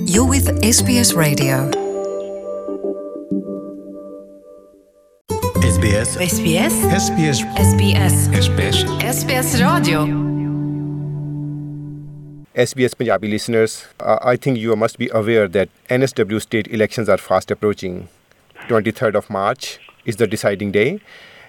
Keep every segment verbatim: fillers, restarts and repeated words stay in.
You're with S B S Radio. S B S S B S S B S S B S S B S S B S Radio. S B S Punjabi listeners, uh, I think you must be aware that N S W state elections are fast approaching. twenty-third of March is the deciding day,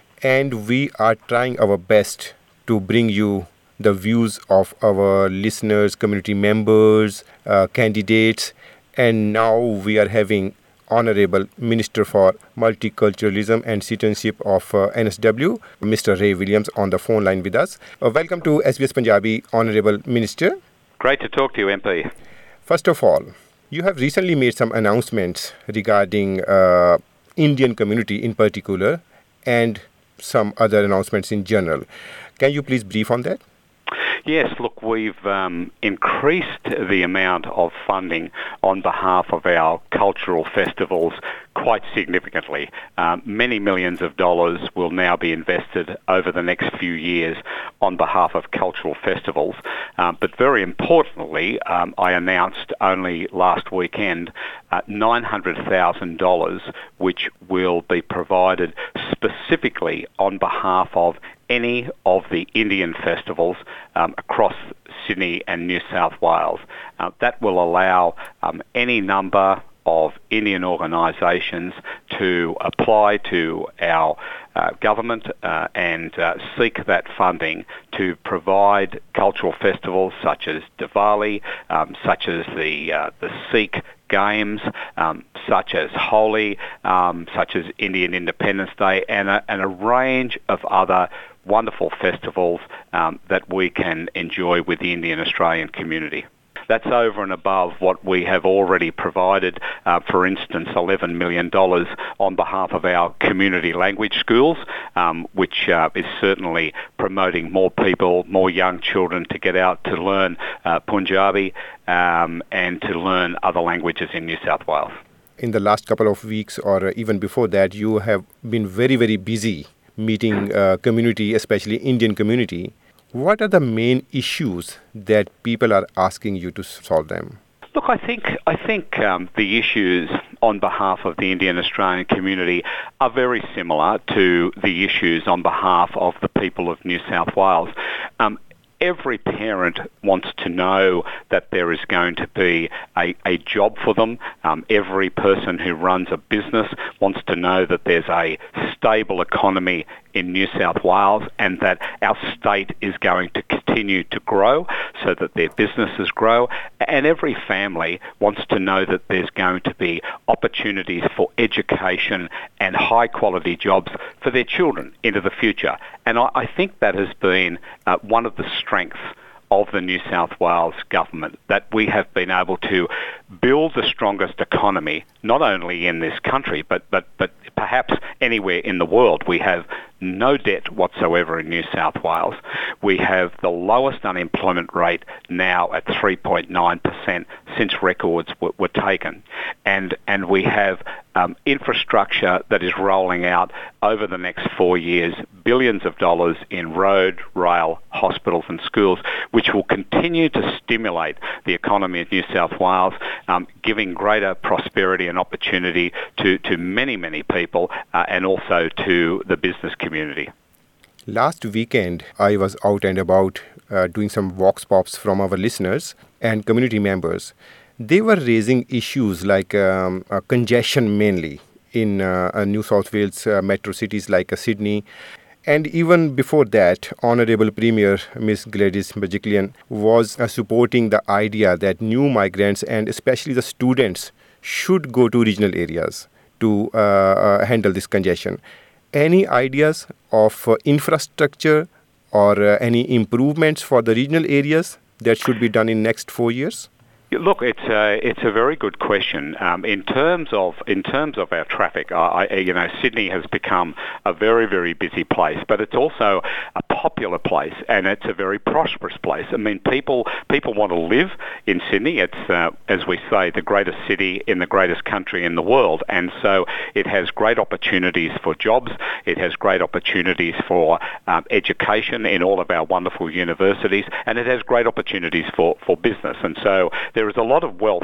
and we are trying our best to bring you the views of our listeners, community members, uh, candidates, and now we are having Honorable Minister for Multiculturalism and Citizenship of uh, N S W, Mister Ray Williams, on the phone line with us. Uh, welcome to S B S Punjabi, Honorable Minister. Great to talk to you, M P. First of all, you have recently made some announcements regarding uh, Indian community in particular and some other announcements in general. Can you please brief on that? Yes, look, we've um, increased the amount of funding on behalf of our cultural festivals quite significantly. Um, many millions of dollars will now be invested over the next few years on behalf of cultural festivals. Um, but very importantly, um, I announced only last weekend uh, nine hundred thousand dollars, which will be provided specifically on behalf of any of the Indian festivals um, across Sydney and New South Wales. Uh, that will allow um, any number of Indian organisations to apply to our uh, government uh, and uh, seek that funding to provide cultural festivals such as Diwali, um, such as the uh, the Sikh Games, um, such as Holi, um, such as Indian Independence Day, and a, and a range of other wonderful festivals um, that we can enjoy with the Indian Australian community. That's over and above what we have already provided, uh, for instance, eleven million dollars on behalf of our community language schools, um, which uh, is certainly promoting more people, more young children to get out to learn uh, Punjabi um, and to learn other languages in New South Wales. In the last couple of weeks or even before that, you have been very, very busy meeting uh, community, especially Indian community. What are the main issues that people are asking you to solve them? Look, I think I think um, the issues on behalf of the Indian Australian community are very similar to the issues on behalf of the people of New South Wales. Um, Every parent wants to know that there is going to be a, a job for them. Um, every person who runs a business wants to know that there's a stable economy in New South Wales and that our state is going to continue to grow so that their businesses grow. And every family wants to know that there's going to be opportunities for education and high quality jobs for their children into the future. And I, I think that has been uh, one of the strengths of the New South Wales government, that we have been able to build the strongest economy, not only in this country, but, but, but perhaps anywhere in the world. We have no debt whatsoever in New South Wales. We have the lowest unemployment rate now at three point nine percent since records w- were taken. And, and we have um, infrastructure that is rolling out over the next four years, billions of dollars in road, rail, hospitals and schools, which will continue to stimulate the economy of New South Wales, um, giving greater prosperity and opportunity to, to many, many people uh, and also to the business community. Last weekend, I was out and about uh, doing some vox pops from our listeners and community members. They were raising issues like um, uh, congestion mainly in uh, uh, New South Wales uh, metro cities like uh, Sydney. And even before that, Honourable Premier Miz Gladys Berejiklian was uh, supporting the idea that new migrants and especially the students should go to regional areas to uh, uh, handle this congestion. Any ideas of uh, infrastructure or uh, any improvements for the regional areas that should be done in next four years? Look, it's a, it's a very good question. Um, in terms of in terms of our traffic, I, I, you know, Sydney has become a very, very busy place, but it's also a popular place and it's a very prosperous place. I mean, people people want to live in Sydney. It's, uh, as we say, the greatest city in the greatest country in the world, and so it has great opportunities for jobs. It has great opportunities for um, education in all of our wonderful universities, and it has great opportunities for, for business. And so there is a lot of wealth to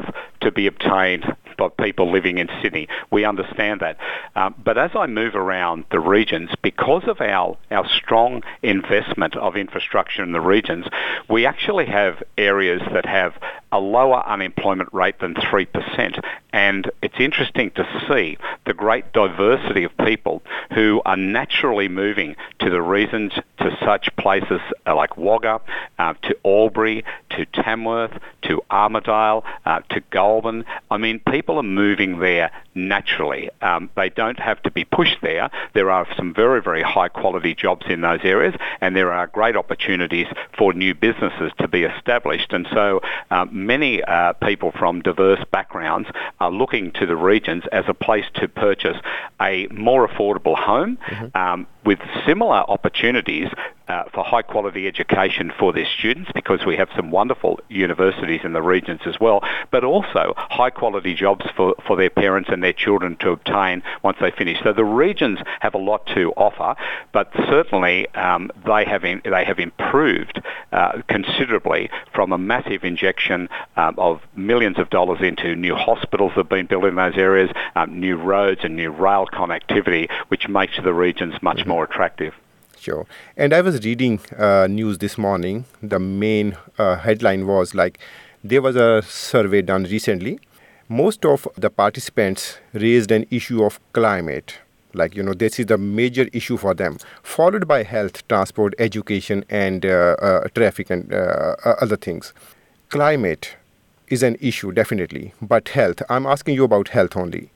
to be obtained by people living in Sydney. We understand that. Um, but as I move around the regions, because of our, our strong investment of infrastructure in the regions, we actually have areas that have a lower unemployment rate than three percent. And it's interesting to see the great diversity of people who are naturally moving to the regions, to such places like Wagga, uh, to Albury, to Tamworth, to Armidale, uh, to Goulburn. I mean, people are moving there naturally. Um, they don't have to be pushed there. There are some very, very high quality jobs in those areas, and there are great opportunities for new businesses to be established. And so um, many uh, people from diverse backgrounds are looking to the regions as a place to purchase a more affordable home mm-hmm. um, with similar opportunities uh, for high quality education for their students, because we have some wonderful universities in the regions as well, but also high quality jobs for, for their parents and their children to obtain once they finish. So the regions have a lot to offer, but certainly um, they have in, they have improved uh, considerably from a massive injection um, of millions of dollars into new hospitals that have been built in those areas, um, new roads and new rail connectivity, which makes the regions much mm-hmm. more attractive. Sure. And I was reading uh, news this morning. The main uh, headline was like, there was a survey done recently. Most of the participants raised an issue of climate. Like, you know, this is the major issue for them, followed by health, transport, education, and uh, uh, traffic and uh, other things. Climate is an issue, definitely. But health, I'm asking you about health only.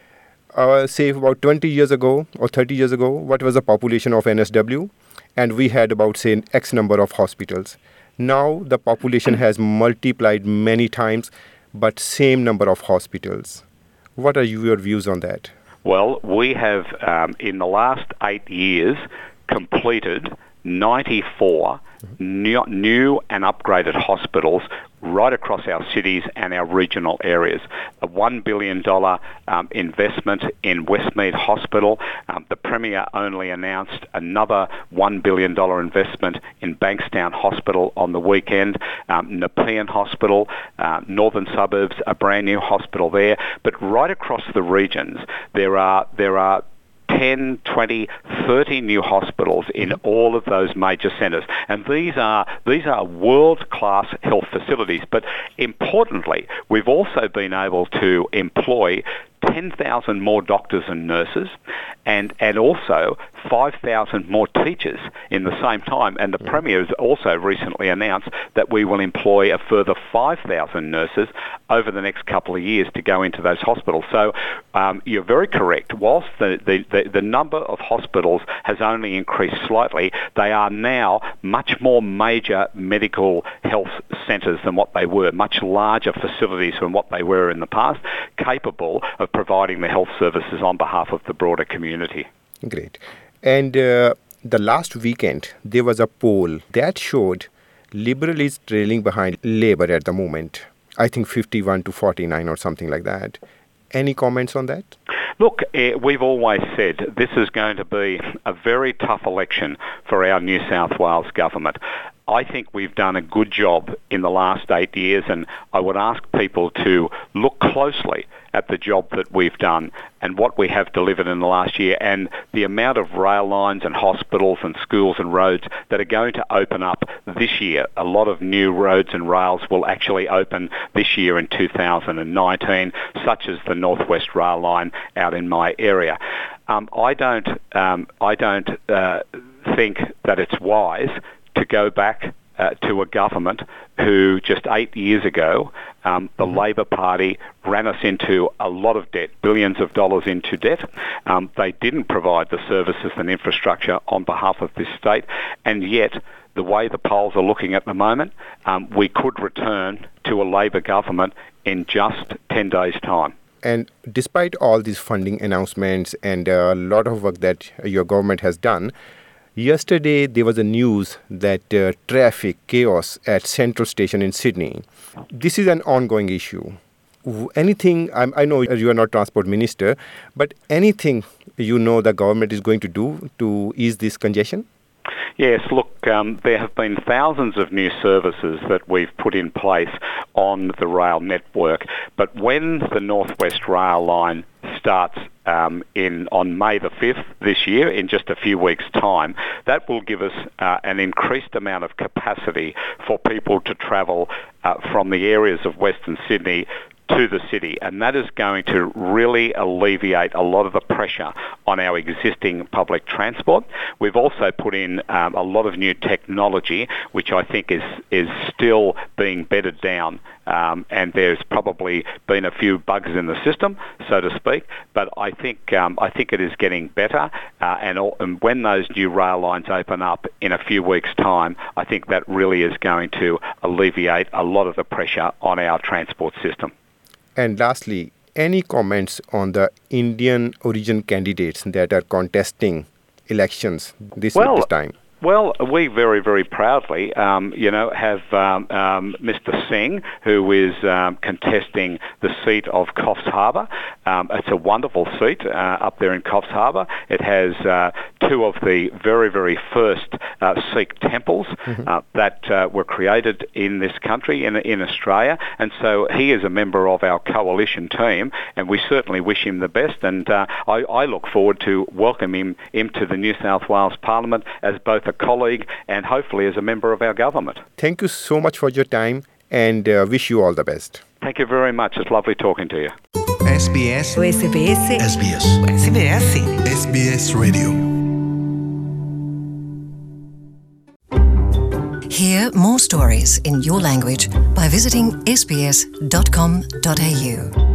Uh, say about twenty years ago or thirty years ago, what was the population of N S W? And we had about, say, X number of hospitals. Now the population has multiplied many times, but same number of hospitals. What are your views on that? Well, we have, um, in the last eight years, completed ninety-four new, new and upgraded hospitals right across our cities and our regional areas. A one billion dollars um, investment in Westmead Hospital. Um, the Premier only announced another one billion dollars investment in Bankstown Hospital on the weekend. Um, Nepean Hospital, uh, Northern Suburbs, a brand new hospital there. But right across the regions, there are there are ten, twenty, thirty new hospitals in all of those major centres. And these are these are world-class health facilities. But importantly, we've also been able to employ ten thousand more doctors and nurses, and, and also five thousand more teachers in the same time. And the Premier has also recently announced that we will employ a further five thousand nurses over the next couple of years to go into those hospitals. So um, you're very correct. Whilst the, the, the, the number of hospitals has only increased slightly, they are now much more major medical health centres than what they were, much larger facilities than what they were in the past, capable of providing the health services on behalf of the broader community. Great. And uh, the last weekend, there was a poll that showed Liberal is trailing behind Labour at the moment. I think fifty-one to forty-nine or something like that. Any comments on that? Look, eh, we've always said this is going to be a very tough election for our New South Wales government. I think we've done a good job in the last eight years, and I would ask people to look closely at the job that we've done and what we have delivered in the last year, and the amount of rail lines and hospitals and schools and roads that are going to open up this year. A lot of new roads and rails will actually open this year in two thousand nineteen, such as the North West Rail Line out in my area. Um, I don't, um, I don't uh, think that it's wise to go back uh, to a government who just eight years ago, um, the mm-hmm. Labor Party ran us into a lot of debt, billions of dollars into debt. Um, they didn't provide the services and infrastructure on behalf of this state, and yet the way the polls are looking at the moment, um, we could return to a Labor government in just ten days' time. And despite all these funding announcements and a lot of work that your government has done, yesterday there was a news that uh, traffic chaos at Central Station in Sydney. This is an ongoing issue. Anything, I'm, I know you are not Transport Minister, but anything you know the government is going to do to ease this congestion? Yes, look, um, there have been thousands of new services that we've put in place on the rail network, but when the North West Rail line starts um, in on May the fifth this year, in just a few weeks' time, that will give us uh, an increased amount of capacity for people to travel uh, from the areas of Western Sydney to the city, and that is going to really alleviate a lot of the pressure on our existing public transport. We've also put in um, a lot of new technology, which I think is is still being bedded down, um, and there's probably been a few bugs in the system, so to speak. But I think um, I think it is getting better, uh, and, all, and when those new rail lines open up in a few weeks' time, I think that really is going to alleviate a lot of the pressure on our transport system. And lastly, any comments on the Indian origin candidates that are contesting elections this, well, this time? Well, we very, very proudly, um, you know, have um, um, Mister Singh, who is um, contesting the seat of Coffs Harbour. Um, it's a wonderful seat uh, up there in Coffs Harbour. It has uh, two of the very, very first uh, Sikh temples mm-hmm. uh, that uh, were created in this country, in in Australia, and so he is a member of our coalition team, and we certainly wish him the best. And uh, I, I look forward to welcoming him into the New South Wales Parliament as both a colleague and hopefully as a member of our government. Thank you so much for your time and uh, wish you all the best. Thank you very much. It's lovely talking to you. S B S. O S B S. S B S. S B S. S B S Radio. Hear more stories in your language by visiting s b s dot com dot a u.